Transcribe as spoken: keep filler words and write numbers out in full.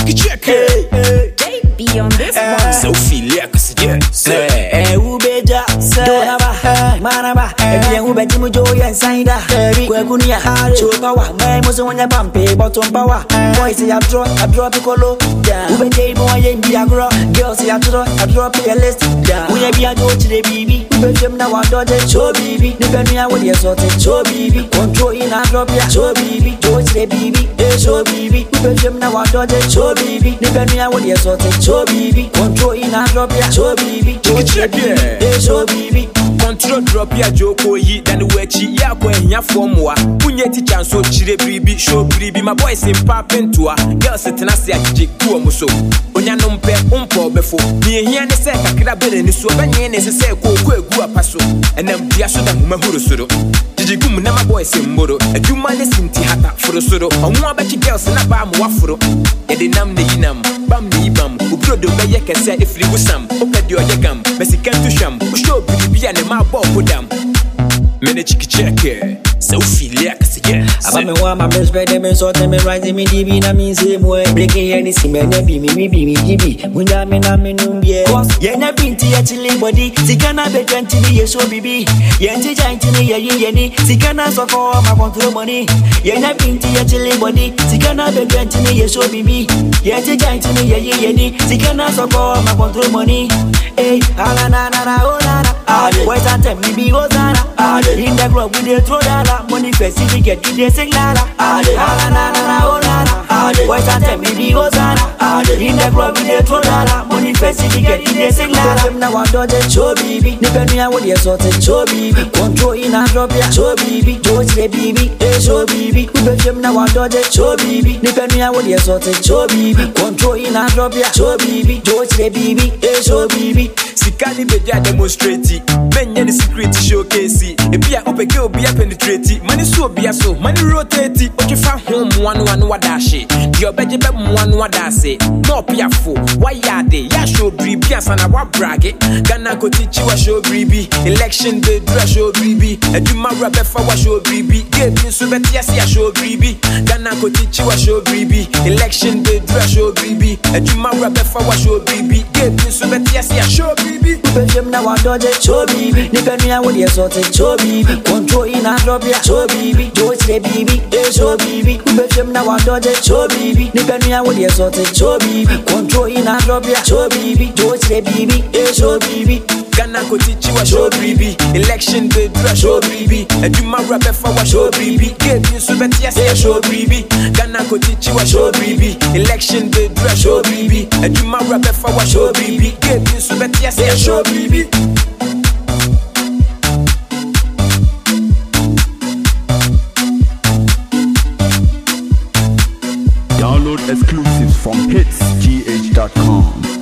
chicky check. Hey, hey. Be on this one. So feel like yeah. Say, eh, ubeja, donaba, manaba, eh, ubeji mujo ya saida, kwe kunia, chokawa, my muso wanya pampe, bottom power, boys say I drop, I drop it colo, ubeje boy in the agro, girls say I drop, I drop it a list, we be a do to the baby, ubejim na wa dodge, show baby, nipenya with your sort of show baby, control in a drop ya, show baby, do to the baby, show baby, ubejim na wa dodge, show baby, nipenya with your sort of show baby, control in a drop ya, show baby. check yeah. Show baby. Control drop ya joko yi dan wechi ya kwa hia formwa. Unye teacher so chire bribi show bribi my boys in papin toa. Girls tena se agije ku omuso. Onya no mpe umpo befo. Ni hia ne se kakra bele ni so banye ne se se ko ko egu apaso. Enam dia so da mu mahuru soro. Jijigum na my boys in mboro. Aduma ne sinti hata foro soro. Omo abachi girls na ba mu waforo. Ede nam ne yinam bam ne ibam. Ubrodo be ye kese ifri wusam. Okadi oyegam. Mesika tusham. Usho bribi ya ne ma bo podam. Mene chiki cheke. So feel like yeah. Aba me wa my best friend me so tell me rising me D B na me same way. Breaking any see me na be me me be me G B. Munya me na me numbie. Ye na binti ya chili body. Sikana be twenty ni ye so bibi. Ye nti jainti ni ye ye ni. Sikana so for my control money. Ye na binti ya chili body. Sikana be twenty ni ye so bibi. Ye nti jainti ni ye ye ni. Sikana so for my control money. Hey, ala na na na oh na na. Why that time me be Hosanna? In the club we dey throw dollar. Money first if we get to dey sing la la. Ala na na na oh na na. Why that time me be Hosanna? In the club we dey throw dollar. Money first if we get to dey sing la la. Them now want dodge show baby. Nipe me a what dey sort show baby. Control in a drop ya show baby. George the baby, eh show baby. Nipe them now want dodge show baby. Nipe me a what dey sort show baby. Control in a drop ya show baby. George the baby, eh show baby. Sikali beja demonstrate. Menye ni secret showcase. Ebia opeke obia penetrate. Money so obia so, money rotate. Okifa home one one wadashi. Di obeje be one wadase. Mo piafo, why yade? Ya show bribi asana wa brage. Gana go teach wa show bribi. Election day do show bribi. Eduma rabe fa wa show bribi. Give me so beti ya si show bribi. Gana go teach wa show bribi. Election day do show bribi. Eduma rabe fa wa show bribi. Give me so beti ya si show bribi. Ubejim na wa dodge show baby. Nipe me a what dey sort show baby. Control in a drop ya show baby. George the baby, eh show baby. Ubejim na wa dodge show baby. Nipe me a what dey sort show baby. Control in a drop ya show baby. George the baby, eh show baby. Gana go teach you a show bribi. Election day do a show bribi. Eduma rabe fa wa show bribi. Give me so beti ya say show bribi. Gana go teach you a show bribi. Election day do a show bribi. Eduma rabe fa wa show bribi. Give me so beti ya say show bribi. Download exclusives from hits g h dot com.